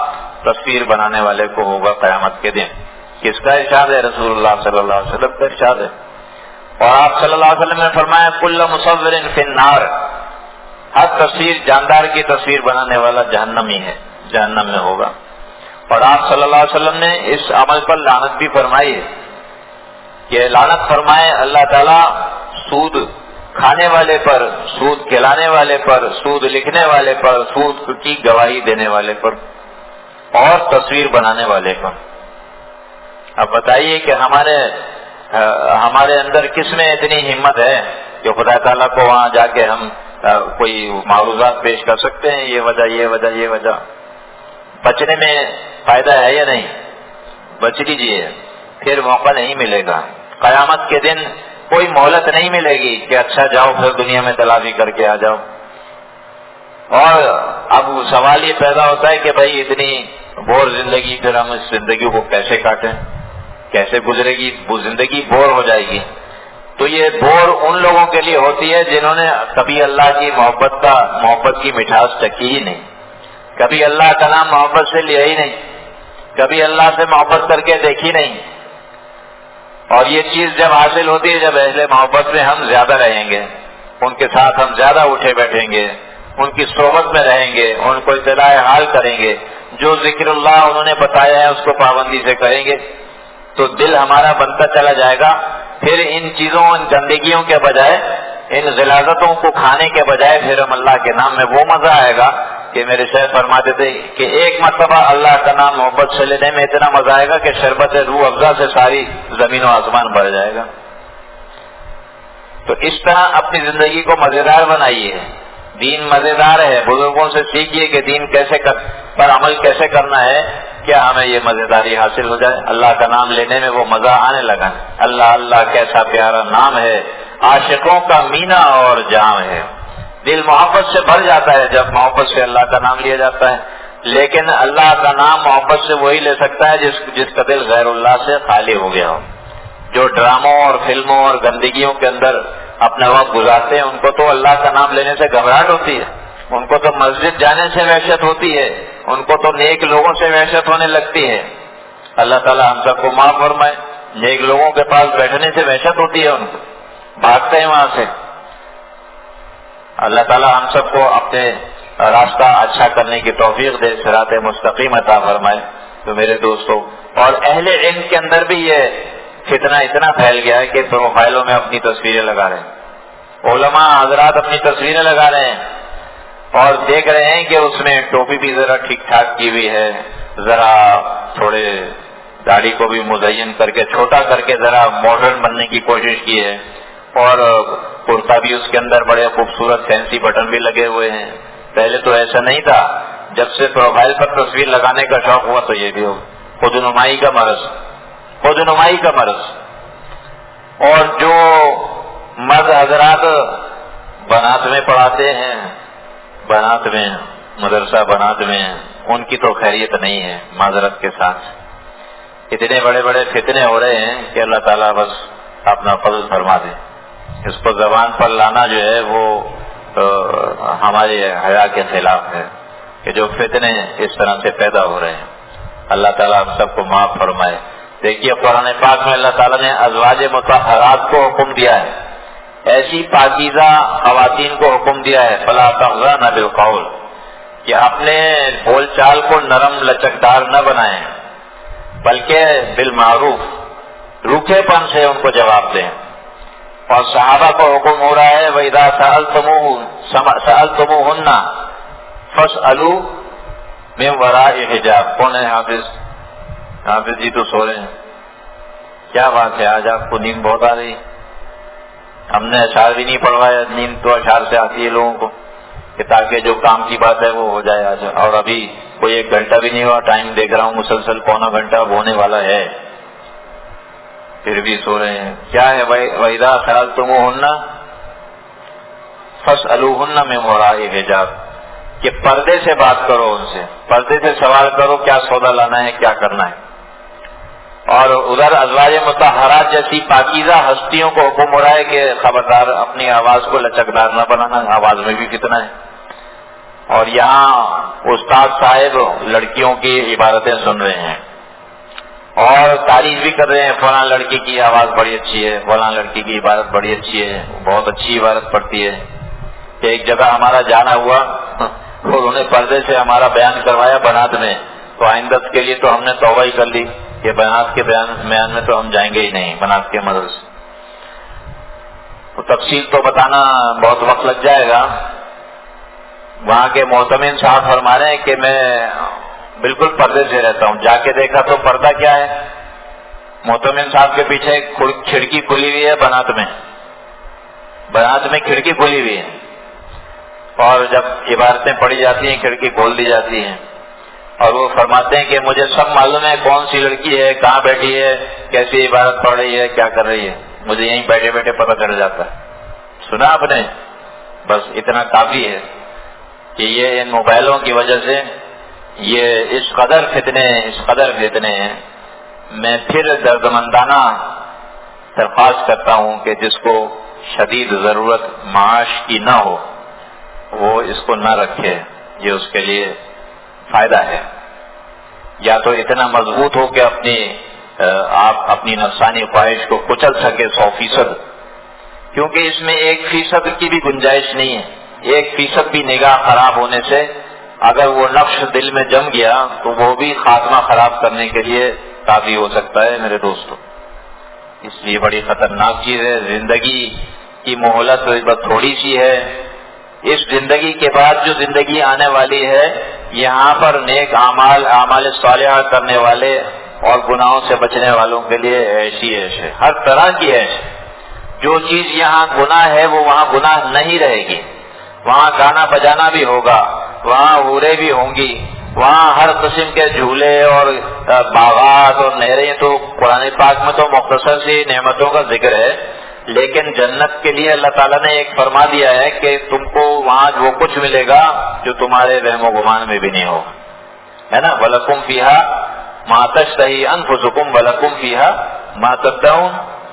تصویر بنانے والے کو ہوگا قیامت کے دن. کس کا ارشاد ہے؟ رسول اللہ صلی اللہ علیہ وسلم کا ارشاد ہے. اور آپ صلی اللہ علیہ وسلم نے فرمایا کل مصور فی النار، ہر تصویر جاندار کی تصویر بنانے والا جہنمی ہے، جہنم میں ہوگا. اور آپ صلی اللہ علیہ وسلم نے اس عمل پر لعنت بھی فرمائی ہے کہ لعنت فرمائے اللہ تعالیٰ سود کھانے والے پر، سود کھلانے والے پر، سود لکھنے والے پر، سود کی گواہی دینے والے پر اور تصویر بنانے والے پر. اب بتائیے کہ ہمارے ہمارے اندر کس میں اتنی ہمت ہے کہ خدا تعالیٰ کو وہاں جا کے ہم کوئی معروضات پیش کر سکتے ہیں؟ یہ وجہ یہ وجہ یہ وجہ. بچنے میں فائدہ ہے یا نہیں؟ بچ لیجیے، پھر موقع نہیں ملے گا. قیامت کے دن کوئی مہلت نہیں ملے گی کہ اچھا جاؤ پھر دنیا میں تلافی کر کے آ جاؤ. اور اب سوال یہ پیدا ہوتا ہے کہ بھائی اتنی بور زندگی، پھر ہم اس زندگی کو کیسے کاٹیں، کیسے گزرے گی؟ وہ زندگی بور ہو جائے گی. تو یہ بور ان لوگوں کے لیے ہوتی ہے جنہوں نے کبھی اللہ کی محبت کا محبت کی مٹھاس چکھی ہی نہیں، کبھی اللہ کا نام محبت سے لیا ہی نہیں، کبھی اللہ سے محبت کر کے دیکھی نہیں. اور یہ چیز جب حاصل ہوتی ہے جب اہل محبت میں ہم زیادہ رہیں گے، ان کے ساتھ ہم زیادہ اٹھے بیٹھیں گے، ان کی صحبت میں رہیں گے، ان کو اطلاع حال کریں گے، جو ذکر اللہ انہوں نے بتایا ہے اس کو پابندی سے کریں گے، تو دل ہمارا بنتا چلا جائے گا. پھر ان چیزوں، ان گندگیوں کے بجائے، ان غلاظتوں کو کھانے کے بجائے پھر ہم اللہ کے نام میں وہ مزہ آئے گا کہ میرے شیخ فرماتے تھے کہ ایک مرتبہ اللہ کا نام محبت سے لینے میں اتنا مزہ آئے گا کہ شربت روح افزا سے ساری زمین و آسمان بھر جائے گا. تو اس طرح اپنی زندگی کو مزیدار بنائیے. دین مزیدار ہے، بزرگوں سے سیکھیے کہ دین کیسے کر پر عمل کیسے کرنا ہے، کیا ہمیں یہ مزیداری حاصل ہو جائے. اللہ کا نام لینے میں وہ مزہ آنے لگا. اللہ اللہ کیسا پیارا نام ہے، عاشقوں کا مینا اور جام ہے. دل محبت سے بھر جاتا ہے جب محبت سے اللہ کا نام لیا جاتا ہے. لیکن اللہ کا نام محبت سے وہی لے سکتا ہے جس جس کا دل غیر اللہ سے خالی ہو گیا ہو. جو ڈراموں اور فلموں اور گندگیوں کے اندر اپنا وقت گزارتے ہیں ان کو تو اللہ کا نام لینے سے گھبراہٹ ہوتی ہے، ان کو تو مسجد جانے سے وحشت ہوتی ہے، ان کو تو نیک لوگوں سے وحشت ہونے لگتی ہے. اللہ تعالیٰ ہم سب کو معاف فرمائے. نیک لوگوں کے پاس بیٹھنے سے وحشت ہوتی ہے، ان کو بھاگتے ہیں وہاں سے. اللہ تعالیٰ ہم سب کو اپنے راستہ اچھا کرنے کی توفیق دے، صراط مستقیم عطا فرمائے. تو میرے دوستوں، اور اہل علم کے اندر بھی یہ فتنہ اتنا پھیل گیا ہے کہ پروفائلوں میں اپنی تصویریں لگا رہے ہیں، علماء حضرات اپنی تصویریں لگا رہے ہیں اور دیکھ رہے ہیں کہ اس میں ٹوپی بھی ذرا ٹھیک ٹھاک کی ہوئی ہے، ذرا تھوڑے داڑھی کو بھی مزین کر کے چھوٹا کر کے ذرا ماڈرن بننے کی کوشش کی ہے، اور کرتا بھی اس کے اندر بڑے خوبصورت فینسی بٹن بھی لگے ہوئے ہیں. پہلے تو ایسا نہیں تھا. جب سے پروفائل پر تصویر لگانے کا شوق ہوا تو یہ بھی ہو خود نمائی کا مرض، خود نمائی کا مرض. اور جو مرد حضرات بنات میں پڑھاتے ہیں، بنات میں مدرسہ بنات میں، ان کی تو خیریت نہیں ہے. معذرت کے ساتھ اتنے بڑے بڑے فتنے ہو رہے ہیں کہ اللہ تعالیٰ بس اپنا فضل فرما دے. اس کو زبان پر لانا جو ہے وہ ہمارے حیا کے خلاف ہے کہ جو فتنے اس طرح سے پیدا ہو رہے ہیں. اللہ تعالیٰ ہم سب کو معاف فرمائے. دیکھیے قرآن پاک میں اللہ تعالیٰ نے ازواج مطہرات کو حکم دیا ہے، ایسی پاکیزہ خواتین کو حکم دیا ہے فلا تخضعن بالقول، کہ اپنے بول چال کو نرم لچکدار نہ بنائیں بلکہ بالمعروف، روکھے پن سے ان کو جواب دیں. اور صحابہ کو حکم ہو رہا ہے وَإِذَا سَأَلْتُمُوهُنَّ سَأَلْتُمُوهُنَّ فَاسْأَلُوا مِنْ وَرَاءِ حِجَاب. کون ہے حافظ؟ حافظ جی تو سو رہے ہیں. کیا بات ہے، آج آپ کو نیند بہت آ رہی. ہم نے اشعار بھی نہیں پڑھوایا، نیند تو اشعار سے آتی ہے لوگوں کو کہ تاکہ جو کام کی بات ہے وہ ہو جائے آج. اور ابھی کوئی ایک گھنٹہ بھی نہیں ہوا، ٹائم دیکھ رہا ہوں مسلسل پونا گھنٹہ اب ہونے والا ہے، پھر بھی سو رہے ہیں. کیا ہے وَإِذَا سَأَلْتُمُوهُنَّ فَاسْأَلُوهُنَّ مِنْ وَرَاءِ حِجَاب، کہ پردے سے بات کرو، ان سے پردے سے سوال کرو کیا سودا لانا ہے، کیا کرنا ہے. اور ادھر ازواج مطہرات جیسی پاکیزہ ہستیوں کو حکم ہو رہا ہے کہ خبردار اپنی آواز کو لچکدار نہ بنانا، آواز میں بھی فتنہ ہے. اور یہاں استاد صاحب لڑکیوں کی عبارتیں سن رہے ہیں اور تعریف بھی کر رہے ہیں، فلاں لڑکی کی آواز بڑی اچھی ہے، فلاں لڑکی کی عبارت بڑی اچھی ہے، بہت اچھی عبارت پڑھتی ہے. ایک جگہ ہمارا جانا ہوا اور انہیں پردے سے ہمارا بیان کروایا بنات میں، تو آئندہ کے لیے تو ہم نے توبہ ہی کر لی کہ بنات کے بیان بیان میں تو ہم جائیں گے ہی نہیں، بنات کے مدرسے. تو تفصیل تو بتانا بہت وقت لگ جائے گا. وہاں کے محتمم صاحب فرما رہے ہیں کہ میں بالکل پردے سے رہتا ہوں. جا کے دیکھا تو پردہ کیا ہے، محتمم صاحب کے پیچھے ایک کھڑکی کھلی ہوئی ہے بنات میں، بنات میں کھڑکی کھلی ہوئی ہے اور جب عبارتیں پڑھی جاتی ہیں کھڑکی کھول دی جاتی ہیں اور وہ فرماتے ہیں کہ مجھے سب معلوم ہے کون سی لڑکی ہے، کہاں بیٹھی ہے، کیسی عبارت پڑھ رہی ہے، کیا کر رہی ہے، مجھے یہیں بیٹھے بیٹھے پتہ چل جاتا ہے. سنا آپ نے؟ بس اتنا کافی ہے کہ یہ ان موبائلوں کی وجہ سے یہ اس قدر فتنے اس قدر فتنے ہیں. میں پھر دردمندانہ درخواست کرتا ہوں کہ جس کو شدید ضرورت معاش کی نہ ہو وہ اس کو نہ رکھے، یہ اس کے لیے فائدہ ہے. یا تو اتنا مضبوط ہو کہ اپنی آپ اپنی نفسانی خواہش کو کچل سکے سو فیصد، کیونکہ اس میں ایک فیصد کی بھی گنجائش نہیں ہے. ایک فیصد بھی نگاہ خراب ہونے سے اگر وہ نقش دل میں جم گیا تو وہ بھی خاتمہ خراب کرنے کے لیے کافی ہو سکتا ہے میرے دوستوں. اس لیے بڑی خطرناک چیز ہے. زندگی کی مہلت تھوڑی سی ہے. اس زندگی کے بعد جو زندگی آنے والی ہے یہاں پر نیک اعمال اعمال صالحہ کرنے والے اور گناہوں سے بچنے والوں کے لیے ایسی عیش ہے، ہر طرح کی عیش. جو چیز یہاں گناہ ہے وہ وہاں گناہ نہیں رہے گی. وہاں گانا بجانا بھی ہوگا، وہاں حوریں بھی ہوں گی، وہاں ہر قسم کے جھولے اور باغات اور نہریں. تو قرآن پاک میں تو مختصر سی نعمتوں کا ذکر ہے، لیکن جنت کے لیے اللہ تعالیٰ نے ایک فرما دیا ہے کہ تم کو وہاں وہ کچھ ملے گا جو تمہارے وہم و گمان میں بھی نہیں ہوگا، ہے نا. وَلَكُمْ فِيهَا مَا تَشْتَهِي أَنفُسُكُمْ وَلَكُمْ فِيهَا مَا تَدَّعُونَ.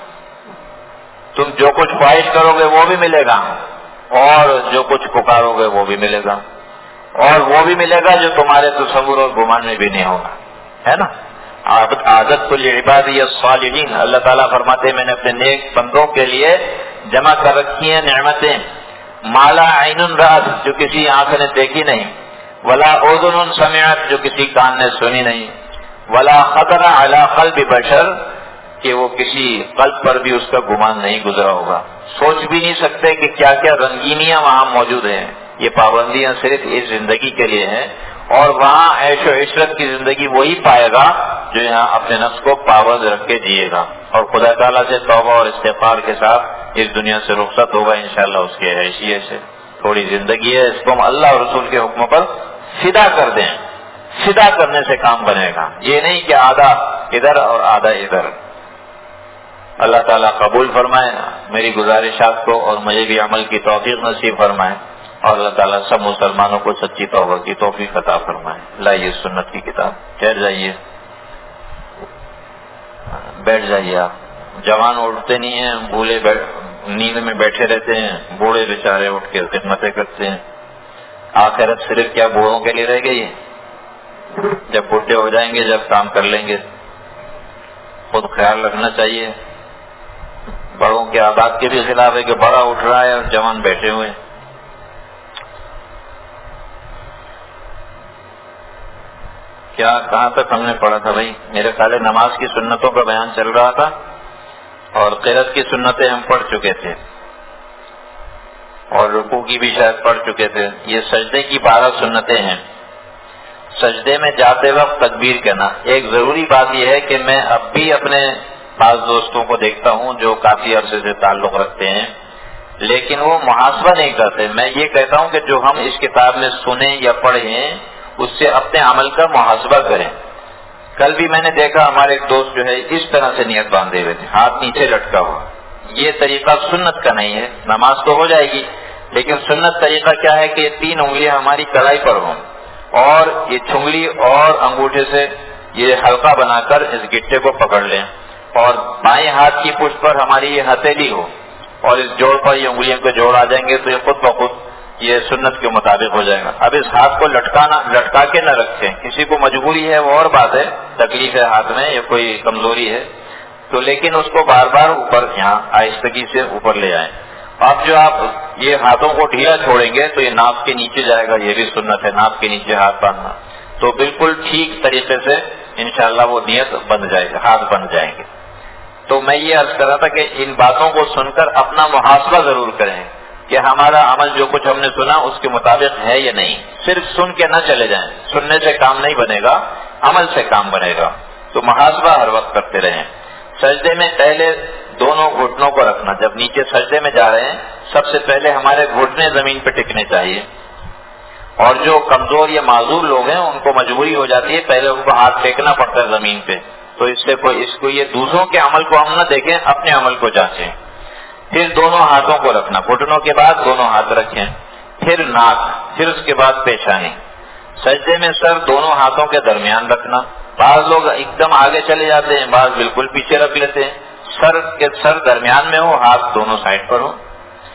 تم جو کچھ خواہش کرو گے وہ بھی ملے گا اور جو کچھ پکارو گے وہ بھی ملے گا، اور وہ بھی ملے گا جو تمہارے تصور اور گمان میں بھی نہیں ہوگا، ہے نا. عادت کل عبادی الصالحین، اللہ تعالیٰ فرماتے ہیں میں نے اپنے نیک بندوں کے لیے جمع کر رکھی ہیں نعمتیں. مالا عین رأت، جو کسی آنکھ نے دیکھی نہیں، ولا اذن سمعت، جو کسی کان نے سنی نہیں، ولا خطر علی قلب بشر، کہ وہ کسی قلب پر بھی اس کا گمان نہیں گزرا ہوگا. سوچ بھی نہیں سکتے کہ کیا کیا رنگینیاں وہاں موجود ہیں. یہ پابندیاں صرف اس زندگی کے لیے ہیں، اور وہاں عیش و عشرت کی زندگی وہی پائے گا جو یہاں اپنے نفس کو پابند رکھ کے جیے گا اور خدا تعالیٰ سے توبہ اور استغفار کے ساتھ اس دنیا سے رخصت ہوگا انشاءاللہ. اس کے حیثیت سے تھوڑی زندگی ہے، اس کو ہم اللہ اور رسول کے حکم پر فدا کر دیں. فدا کرنے سے کام بنے گا، یہ نہیں کہ آدھا ادھر اور آدھا ادھر. اللہ تعالیٰ قبول فرمائے میری گزارشات کو اور مجھے بھی عمل کی توفیق نصیب فرمائے، اور اللہ تعالیٰ سب مسلمانوں کو سچی توبہ کی توفیق عطا فرمائے. لائیے سنت کی کتاب، ٹھہر جائیے، بیٹھ جائیے. آپ جوان اٹھتے نہیں ہیں، بھولے نیند میں بیٹھے رہتے ہیں، بوڑھے بیچارے اٹھ کے خدمتیں کرتے ہیں. آخرت صرف کیا بوڑھوں کے لیے رہ گئی؟ جب بوڑھے ہو جائیں گے جب کام کر لیں گے. خود خیال رکھنا چاہیے. بڑوں کے عادات کے بھی خلاف ہے کہ بڑا اٹھ رہا ہے اور جوان بیٹھے ہوئے. کیا کہاں تک ہم نے پڑھا تھا بھائی؟ میرے خیال نماز کی سنتوں کا بیان چل رہا تھا اور قرأت کی سنتیں ہم پڑھ چکے تھے اور رکوع کی بھی شاید پڑھ چکے تھے. یہ سجدے کی بارہ سنتیں ہیں. سجدے میں جاتے وقت تکبیر کہنا. ایک ضروری بات یہ ہے کہ میں اب بھی اپنے بعض دوستوں کو دیکھتا ہوں جو کافی عرصے سے تعلق رکھتے ہیں لیکن وہ محاسبہ نہیں کرتے. میں یہ کہتا ہوں کہ جو ہم اس کتاب میں سنیں یا پڑھیں اس سے اپنے عمل کا محاسبہ کریں. کل بھی میں نے دیکھا ہمارے ایک دوست جو ہے اس طرح سے نیت باندھے ہوئے تھے، ہاتھ نیچے لٹکا ہوا. یہ طریقہ سنت کا نہیں ہے. نماز تو ہو جائے گی لیکن سنت طریقہ کیا ہے کہ تین انگلیاں ہماری کڑائی پر ہوں اور یہ چھنگلی اور انگوٹھے سے یہ حلقہ بنا کر اس گٹے کو پکڑ لیں اور بائیں ہاتھ کی پشت پر ہماری یہ ہتھیلی ہو اور اس جوڑ پر یہ انگلیوں کے جوڑ آ جائیں گے تو یہ خود بخود یہ سنت کے مطابق ہو جائے گا. اب اس ہاتھ کو لٹکانا لٹکا کے نہ رکھیں. کسی کو مجبوری ہے وہ اور بات ہے، تکلیف ہے ہاتھ میں یا کوئی کمزوری ہے تو، لیکن اس کو بار بار اوپر یہاں آہستگی سے اوپر لے آئیں. اب جو آپ یہ ہاتھوں کو ڈھیلا چھوڑیں گے تو یہ ناف کے نیچے جائے گا، یہ بھی سنت ہے ناف کے نیچے ہاتھ باندھنا. تو بالکل ٹھیک طریقے سے انشاءاللہ وہ نیت بن جائے گا، ہاتھ بن جائیں گے. تو میں یہ عرض کر رہا تھا کہ ان باتوں کو سن کر اپنا محاسبہ ضرور کریں کہ ہمارا عمل جو کچھ ہم نے سنا اس کے مطابق ہے یا نہیں. صرف سن کے نہ چلے جائیں، سننے سے کام نہیں بنے گا، عمل سے کام بنے گا. تو محاسبہ ہر وقت کرتے رہیں. سجدے میں پہلے دونوں گھٹنوں کو رکھنا. جب نیچے سجدے میں جا رہے ہیں سب سے پہلے ہمارے گھٹنے زمین پہ ٹکنے چاہیے. اور جو کمزور یا معذور لوگ ہیں ان کو مجبوری ہو جاتی ہے پہلے ان کو ہاتھ پھینکنا پڑتا ہے زمین پہ. تو اس سے کوئی اس کو یہ دوسروں کے عمل کو ہم نہ دیکھیں، اپنے عمل کو جانچیں. پھر دونوں ہاتھوں کو رکھنا، گھٹنوں کے بعد دونوں ہاتھ رکھیں. پھر ناک، پھر اس کے بعد پیشانی. سجدے میں سر دونوں ہاتھوں کے درمیان رکھنا. بعض لوگ ایک دم آگے چلے جاتے ہیں، بعض بالکل پیچھے رکھ لیتے ہیں. سر کے سر درمیان میں ہو، ہاتھ دونوں سائڈ پر ہو.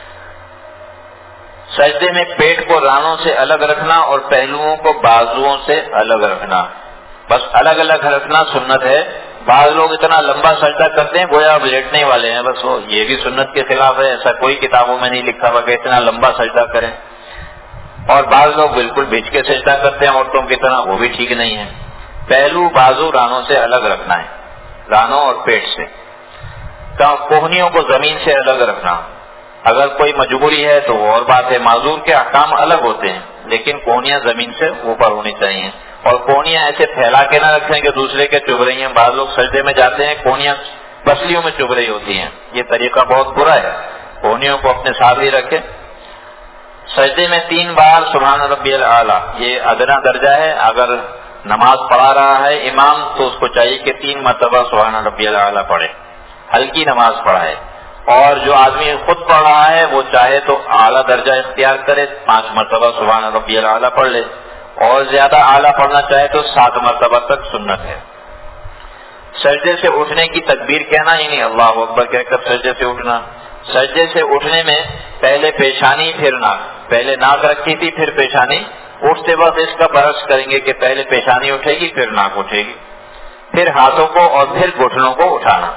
سجدے میں پیٹ کو رانوں سے الگ رکھنا اور پہلوؤں کو بازوؤں سے الگ رکھنا. بس الگ الگ رکھنا سنت ہے. بعض لوگ اتنا لمبا سجدہ کرتے ہیں گویا اب لیٹنے والے ہیں، بس وہ یہ بھی سنت کے خلاف ہے. ایسا کوئی کتابوں میں نہیں لکھا ہوا کہ اتنا لمبا سجدہ کریں. اور بعض لوگ بالکل بیچ کے سجدہ کرتے ہیں عورتوں کی طرح، وہ بھی ٹھیک نہیں ہے. پہلو بازو رانوں سے الگ رکھنا ہے، رانوں اور پیٹ سے. کوہنیوں کو زمین سے الگ رکھنا. اگر کوئی مجبوری ہے تو وہ اور بات ہے، معذور کے احکام الگ ہوتے ہیں لیکن کوہنیاں زمین سے اوپر ہونی چاہیے. اور کوہنیاں ایسے پھیلا کے نہ رکھیں کہ دوسرے کے چبھ رہی ہیں. بعض لوگ سجدے میں جاتے ہیں کوہنیاں پسلیوں میں چبھ رہی ہوتی ہیں، یہ طریقہ بہت برا ہے. کوہنیوں کو اپنے ساتھ ہی رکھیں. سجدے میں تین بار سبحان ربی الاعلیٰ، یہ ادنا درجہ ہے. اگر نماز پڑھا رہا ہے امام تو اس کو چاہیے کہ تین مرتبہ سبحان ربی الاعلیٰ پڑھے، ہلکی نماز پڑھائے. اور جو آدمی خود پڑھ رہا ہے وہ چاہے تو اعلیٰ درجہ اختیار کرے، پانچ مرتبہ سبحان ربی الاعلیٰ پڑھ لے. اور زیادہ اعلیٰ پڑھنا چاہے تو سات مرتبہ تک سنت ہے. سجدے سے اٹھنے کی تکبیر کہنا، یعنی اللہ اکبر کہہ کر سجدے سے اٹھنا. سجدے سے اٹھنے میں پہلے پیشانی پھر ناک. پہلے ناک رکھی تھی پھر پیشانی. اٹھتے وقت اس کا برعکس کریں گے کہ پہلے پیشانی اٹھے گی پھر ناک اٹھے گی. پھر ہاتھوں کو اور پھر گھٹنوں کو اٹھانا.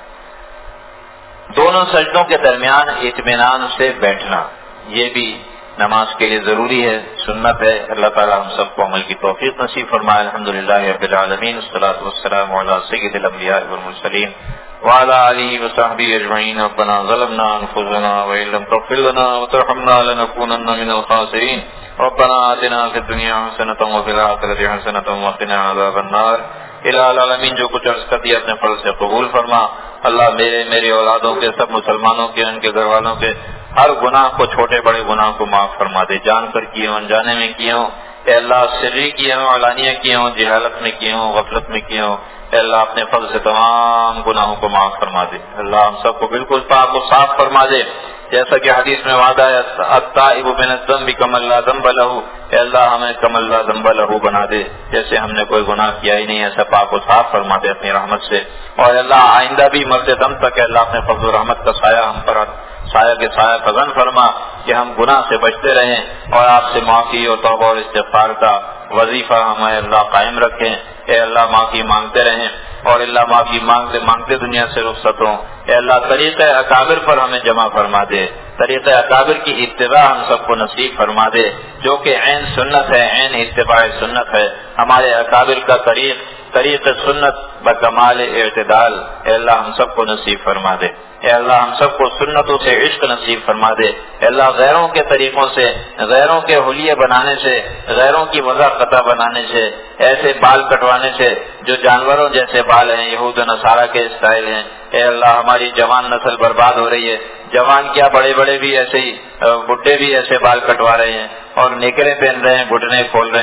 دونوں سجدوں کے درمیان اطمینان سے بیٹھنا، یہ بھی نماز کے لیے ضروری ہے، سنت ہے. اللہ تعالیٰ ہم سب کو عمل کی توفیق نصیب فرمائے. الحمدللہ رب العالمین، والصلاۃ والسلام علی سید الانبیاء والمرسلین وعلی آلہ وصحبہ اجمعین. ربنا ظلمنا انفسنا وان لم تغفر لنا وترحمنا لنکونن من الخاسرین. ربنا آتنا فی الدنیا حسنۃ وفی الآخرۃ حسنۃ وقنا عذاب النار. الہ العالمین جو کچھ عرض کر دیا اپنے فضل سے قبول فرما. اللہ میرے میری اولادوں کے، سب مسلمانوں کے، ان کے گھر والوں کے ہر گناہ کو، چھوٹے بڑے گناہ کو معاف فرما دے. جان کر کیے ہوں، انجانے میں کیے ہوں، اے اللہ سری کیے ہوں، علانیہ کیے ہوں، جہالت میں کیے ہوں، غفلت میں کیے ہوں، اے اللہ اپنے فضل سے تمام گناہوں کو معاف فرما دے. اللہ ہم سب کو بالکل پاک و صاف فرما دے، جیسا کہ حدیث میں وعدہ ہے التائب من الذنب کمن لا ذنب له. اے اللہ ہمیں کمن لا ذنب له بنا دے، جیسے ہم نے کوئی گناہ کیا ہی نہیں، ایسا پاک و صاف فرما دے اپنی رحمت سے. اور اللہ آئندہ بھی مرتے دم تک اے اللہ اپنے فضل و رحمت کا سایہ ہم پر، سایہ کے سایہ فضل فرما کہ ہم گناہ سے بچتے رہیں اور آپ سے معافی اور توبہ اور استغفار کا وظیفہ ہمیں اللہ قائم رکھیں. اے اللہ معافی مانگتے رہیں اور اللہ معافی مانگتے مانگتے دنیا سے رخصت ہوں. اے اللہ طریقہ اکابر پر ہمیں جمع فرما دے، طریقہ اکابر کی اتباع ہم سب کو نصیب فرما دے، جو کہ عین سنت ہے، عین اتباع سنت ہے. ہمارے اکابر کا طریق طریق سنت بکمال اعتدال اے اللہ ہم سب کو نصیب فرما دے. اے اللہ ہم سب کو سنتوں سے عشق نصیب فرما دے. اے اللہ غیروں کے طریقوں سے، غیروں کے حلیے بنانے سے، غیروں کی وضع قطع بنانے سے، ایسے بال کٹوانے سے جو جانوروں جیسے بال ہیں، یہود و نصارہ کے اسٹائل ہیں. اے اللہ ہماری جوان نسل برباد ہو رہی ہے. جوان کیا بڑے بڑے بھی ایسے ہی، بڈھے بھی ایسے بال کٹوا رہے ہیں اور نیکریں پہن رہے ہیں، گھٹنے کھول رہے ہیں.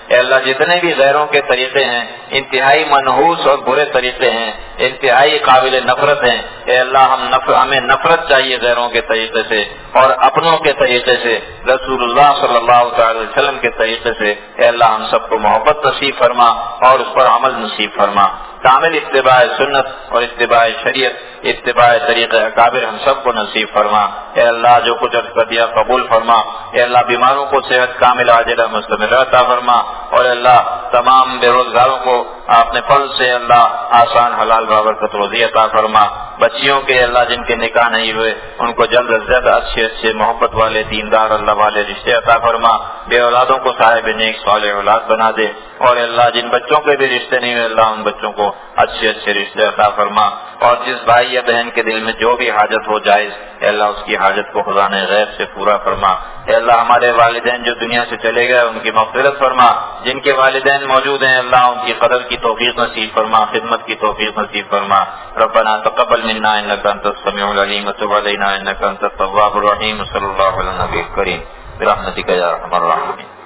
اے اللہ جتنے بھی غیروں کے طریقے ہیں انتہائی منحوس اور برے طریقے ہیں، انتہائی قابل نفرت ہیں، اے اللہ ہم نفر ہمیں نفرت چاہیے غیروں کے طریقے سے اور اپنوں کے طریقے سے، رسول اللہ صلی اللہ تعالی وسلم کے طریقے سے، اے اللہ ہم سب کو محبت نصیب فرما اور اس پر عمل نصیب فرما، کامل اتباع سنت اور اتباع شریعت، اتباع طریق اکابر ہم سب کو نصیب فرما، اے اللہ جو کچھ عرض کر دیا قبول فرما، اے اللہ بیماروں کو صحت کامل عاجلہ مستمرہ عطا فرما، اور اے اللہ تمام بے روزگاروں کو اپنے فضل سے اللہ آسان حلال بابرکت روزی عطا فرما، بچیوں کے اللہ جن کے نکاح نہیں ہوئے ان کو جلد از جلد اچھے اچھے محبت والے دیندار اللہ والے رشتے عطا فرما، بے اولادوں کو صاحب نیک صالح اولاد بنا دے، اور اللہ جن بچوں کے بھی رشتے نہیں ہوئے اللہ ان بچوں کو اچھے اچھے رشتے عطا فرما، اور جس بھائی یا بہن کے دل میں جو بھی حاجت ہو جائز اے اللہ اس کی حاجت کو خزانہ غیب سے پورا فرما، اے اللہ ہمارے والدین جو دنیا سے چلے گئے ان کی مغفرت فرما، جن کے والدین موجود ہیں اللہ ان کی قدر کی توفیق نصیب فرما، خدمت کی توفیق نصیب فرما، ربنا تقبل منا انك انت السميع العليم وتب علينا انك انت التواب الرحيم، صلی اللہ علیہ نبی کریم برحمتک یا ارحم الراحمین۔